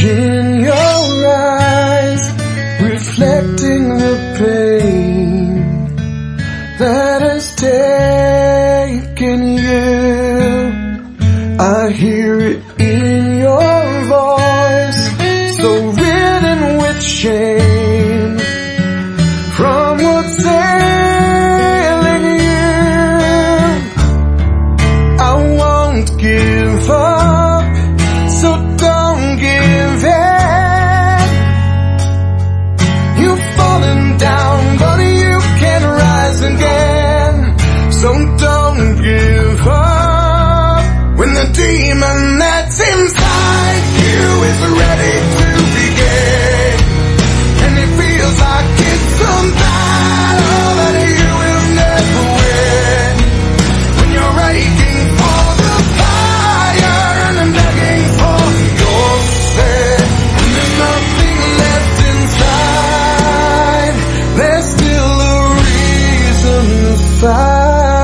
in your eyes, reflecting the pain that has taken you. I hear it in your voice, so ridden with shame from what's ailing you. I won't give up, so don't give in. You've fallen down, but you can rise again. So don't give up when the demon that's inside you is ready to begin, and it feels like it's some battle that you will never win. When you're aching for the fire and begging for your sin, and there's nothing left inside, there's still a reason to fight.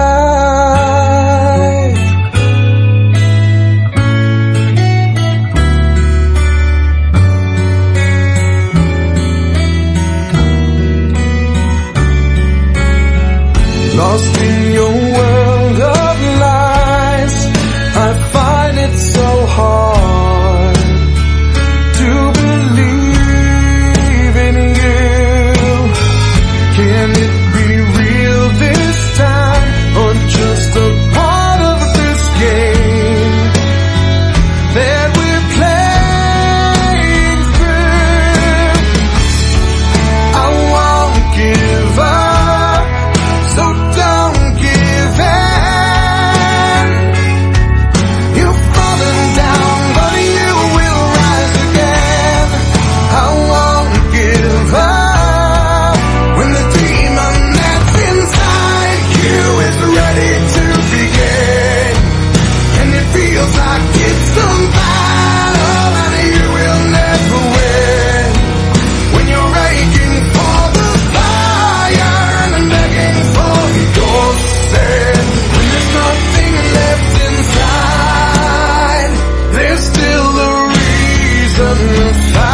Lost in your world of lies, I find it so hard to believe in you. Can it be real this time, or just a part of this game that we're playing through? I won't give up, so don't give in. You've fallen down, but you will rise again. I won't give up when the demon that's inside you is ready to begin, and it feels like it's some battle that you will never win. When you're aching for the fire and begging for your sin, when there's nothing left inside, there's still a reason to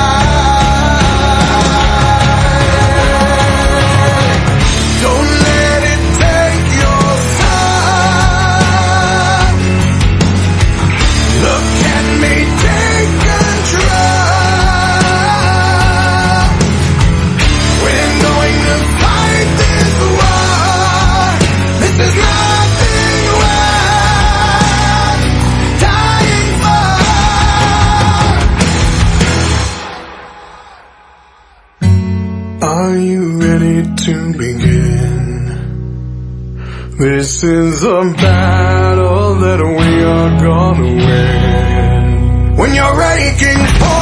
fight. Don't let it take your time. Look at me, take control. We're going to fight this war. This is nothing worth dying for. Are you ready to begin? This is a battle that we are gonna win. When you're aching for